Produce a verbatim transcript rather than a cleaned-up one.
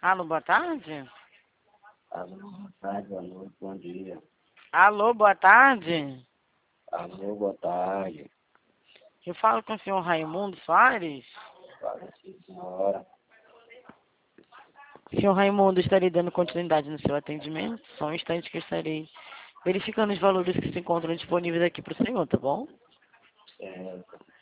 Alô, boa tarde? Alô, boa tarde, boa noite, bom dia. Alô, boa tarde? Alô, boa tarde. Eu falo com o senhor Raimundo Soares? Fala sim, senhora. Senhor Raimundo, estarei dando continuidade no seu atendimento. Só um instante que eu estarei verificando os valores que se encontram disponíveis aqui para o senhor, tá bom? Certo.